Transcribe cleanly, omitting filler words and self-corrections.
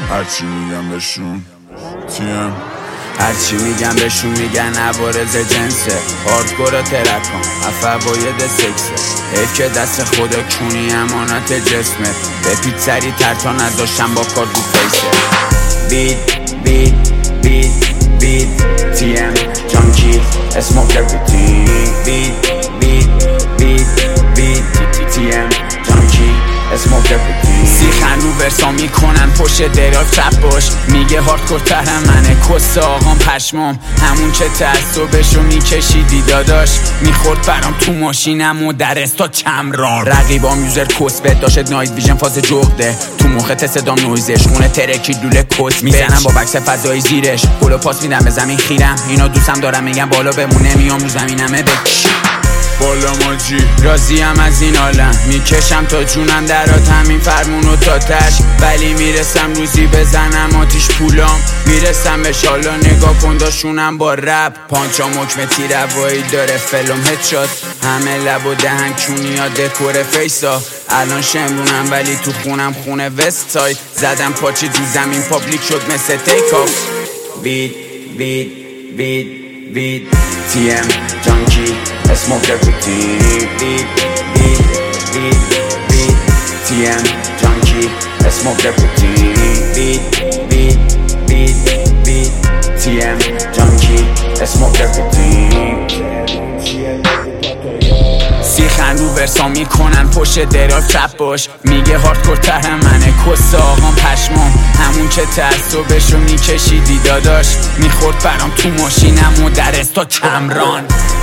هرچی میگم بهشون تیم هرچی میگم بهشون میگن عوارض جنسه هاردکور ترکان افواید سکسه حیف که دست خدا کونی امانت جسمه بپیچ سری تر تا نداشتم با کار رو فیسه beat TM junkie smoke everything beat TM junkie smoke everything سیخن رو ورسا میکنن پشت دراف چپ باش میگه هاردکور ترم منه کس آقام پشمام همون که تعصبشو میکشیدی داداش میخورد برام تو ماشینم و در استا چمران رقیبام یوزر کس بد داشت نایت ویژن فاز جغده تو مخت صدام نویزش خونه ترکی لوله کس میزنم با بکس فضایی زیرش گلو پاس میدم به زمین خیرم اینا دوستم دارم میگن بالا بمونه میام رو زمینمه بکش بالا ماجی راضیم از این عالم میکشم تا جونم درات همین فرمونو تا تش ولی میرسم روزی بزنم آتیش پولام میرسم به شالا نگاه کن داشونم با رپ پانچا مکمه تیر هوایی داره فلم هدشات همه لب و دهن کونیا دکور فیسا الان شمرونم ولی تو خونم خونه وست ساید زدم پاچی تو زمین پابلیک شد مثل تیک آف beat TM junkie smoke everything beat TM junkie smoke everything beat TM junkie smoke everything سیخن رو ورسا میکنن پشت دراف چپ باش میگه هاردکور ترم منه کس آقام پشمام همون که تعصبشو میکشیدی داداش میخورد برام تو ماشینم و در استا چمران